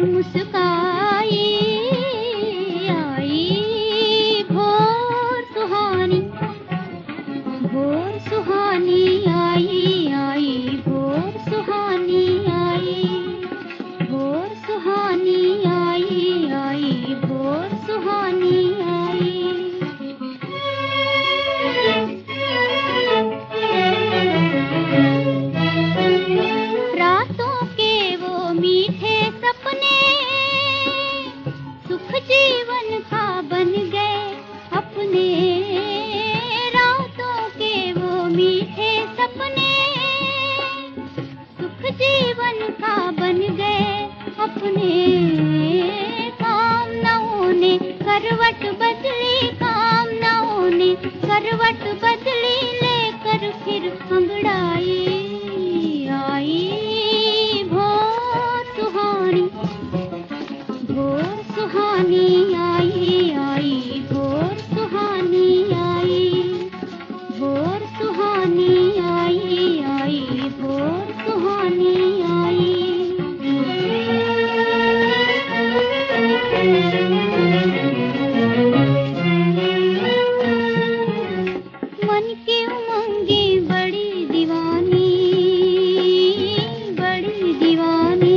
पर मुस्काई। आई भोर सुहानी, भोर सुहानी आई। आई भोर सुहानी आई, भोर सुहानी आई। आई भोर सुहानी आई। रातों के वो मीठे सपने सुख जीवन का बन गए अपने। रातों के वो मीठे सपने सुख जीवन का बन गए अपने। कामनाओं ने करवट बदली, कामनाओं ने करवट बदली, लेकर फिर अंगड़ाई। आई भोर सुहानी, भोर सुहानी आई। आई भोर सुहानी आई, भोर सुहानी आई। आई भोर सुहानी आई। मन की उमंगे बड़ी दीवानी, बड़ी दीवानी।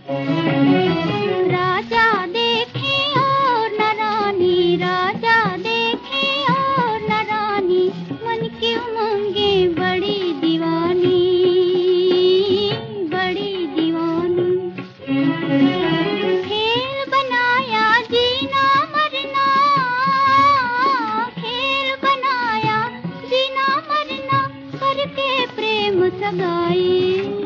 राजा देखे और न रानी, राजा देखे और न रानी। मन की उमंगे बड़ी दीवानी, बड़ी दीवानी। खेल बनाया जीना मरना, खेल बनाया जीना मरना, करके प्रेम सगाई।